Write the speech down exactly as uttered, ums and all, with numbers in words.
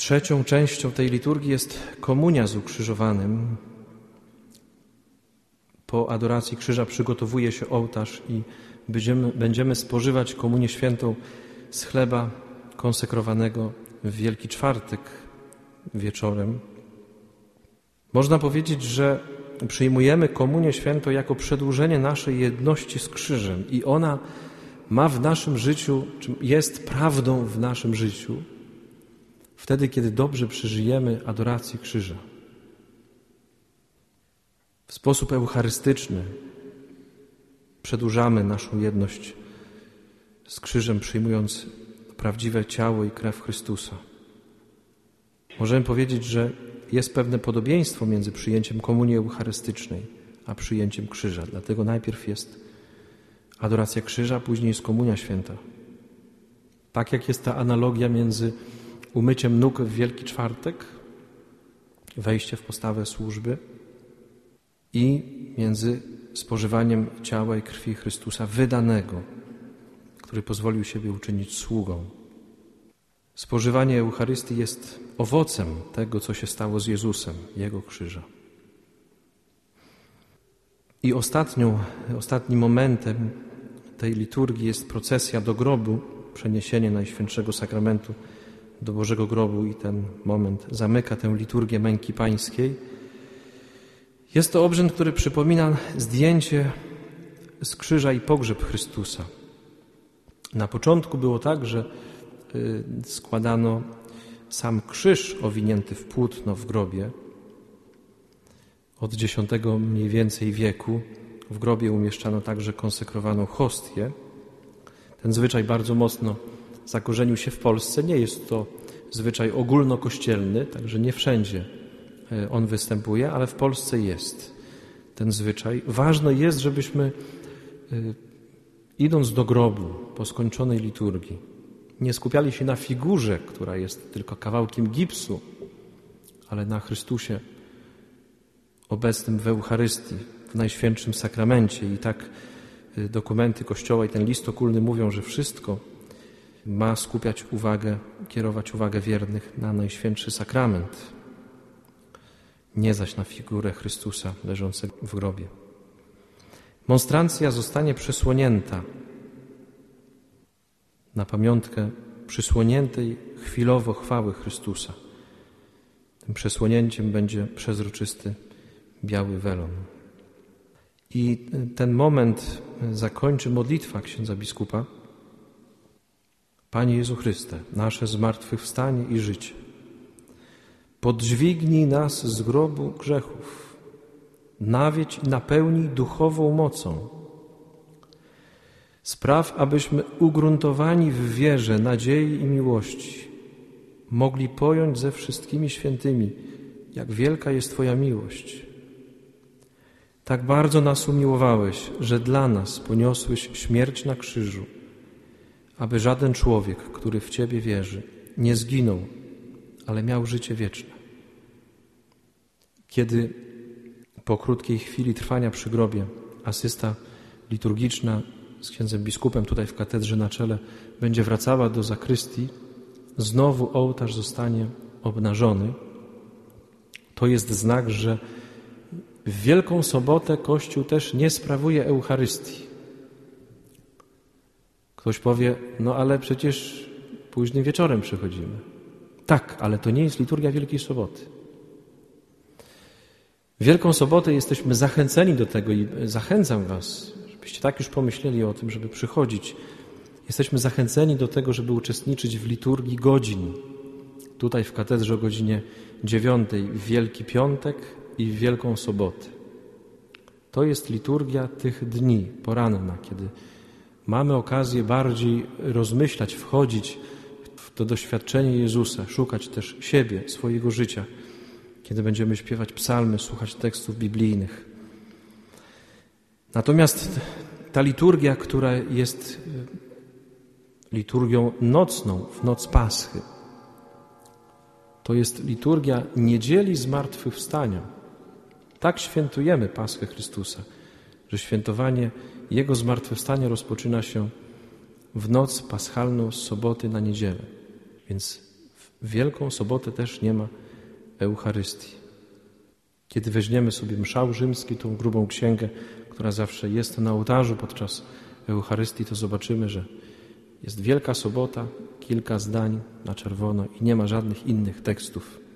Trzecią częścią tej liturgii jest komunia z ukrzyżowanym. Po adoracji krzyża przygotowuje się ołtarz i będziemy, będziemy spożywać komunię świętą z chleba konsekrowanego w Wielki Czwartek wieczorem. Można powiedzieć, że przyjmujemy komunię świętą jako przedłużenie naszej jedności z krzyżem i ona ma w naszym życiu, czy jest prawdą w naszym życiu, wtedy, kiedy dobrze przeżyjemy adorację krzyża. W sposób eucharystyczny przedłużamy naszą jedność z krzyżem, przyjmując prawdziwe ciało i krew Chrystusa. Możemy powiedzieć, że jest pewne podobieństwo między przyjęciem komunii eucharystycznej a przyjęciem krzyża. Dlatego najpierw jest adoracja krzyża, później jest komunia święta. Tak jak jest ta analogia między umyciem nóg w Wielki Czwartek, wejście w postawę służby, i między spożywaniem ciała i krwi Chrystusa wydanego, który pozwolił siebie uczynić sługą. Spożywanie Eucharystii jest owocem tego, co się stało z Jezusem, Jego krzyża. I ostatnią, ostatnim momentem tej liturgii jest procesja do grobu, przeniesienie Najświętszego Sakramentu do Bożego Grobu i ten moment zamyka tę liturgię męki pańskiej. Jest to obrzęd, który przypomina zdjęcie z krzyża i pogrzeb Chrystusa. Na początku było tak, że składano sam krzyż owinięty w płótno w grobie. Od dziesiątego mniej więcej wieku w grobie umieszczano także konsekrowaną hostię. Ten zwyczaj bardzo mocno zakorzenił się w Polsce. Nie jest to zwyczaj ogólnokościelny, także nie wszędzie on występuje, ale w Polsce jest ten zwyczaj. Ważne jest, żebyśmy idąc do grobu po skończonej liturgii nie skupiali się na figurze, która jest tylko kawałkiem gipsu, ale na Chrystusie obecnym w Eucharystii, w Najświętszym Sakramencie. I tak dokumenty Kościoła i ten list okulny mówią, że wszystko ma skupiać uwagę, kierować uwagę wiernych na Najświętszy Sakrament, nie zaś na figurę Chrystusa leżącego w grobie. Monstrancja zostanie przesłonięta na pamiątkę przysłoniętej chwilowo chwały Chrystusa. Tym przesłonięciem będzie przezroczysty biały welon. I ten moment zakończy modlitwa księdza biskupa. Panie Jezu Chryste, nasze zmartwychwstanie i życie, podźwignij nas z grobu grzechów, nawiedź i napełnij duchową mocą. Spraw, abyśmy ugruntowani w wierze, nadziei i miłości mogli pojąć ze wszystkimi świętymi, jak wielka jest Twoja miłość. Tak bardzo nas umiłowałeś, że dla nas poniosłeś śmierć na krzyżu, aby żaden człowiek, który w Ciebie wierzy, nie zginął, ale miał życie wieczne. Kiedy po krótkiej chwili trwania przy grobie asysta liturgiczna z księdzem biskupem tutaj w katedrze na czele będzie wracała do zakrystii, znowu ołtarz zostanie obnażony. To jest znak, że w Wielką Sobotę Kościół też nie sprawuje Eucharystii. Ktoś powie, no ale przecież późnym wieczorem przychodzimy. Tak, ale to nie jest liturgia Wielkiej Soboty. W Wielką Sobotę jesteśmy zachęceni do tego i zachęcam was, żebyście tak już pomyśleli o tym, żeby przychodzić. Jesteśmy zachęceni do tego, żeby uczestniczyć w liturgii godzin. Tutaj w katedrze o godzinie dziewiątej w Wielki Piątek i w Wielką Sobotę. To jest liturgia tych dni, poranna, kiedy mamy okazję bardziej rozmyślać, wchodzić w to doświadczenie Jezusa, szukać też siebie, swojego życia, kiedy będziemy śpiewać psalmy, słuchać tekstów biblijnych. Natomiast ta liturgia, która jest liturgią nocną, w noc Paschy, to jest liturgia niedzieli zmartwychwstania. Tak świętujemy Paschę Chrystusa, że świętowanie Jego zmartwychwstania rozpoczyna się w noc paschalną z soboty na niedzielę. Więc W Wielką Sobotę też nie ma Eucharystii. Kiedy weźmiemy sobie mszał rzymski, tą grubą księgę, która zawsze jest na ołtarzu podczas Eucharystii, to zobaczymy, że jest Wielka Sobota, kilka zdań na czerwono i nie ma żadnych innych tekstów.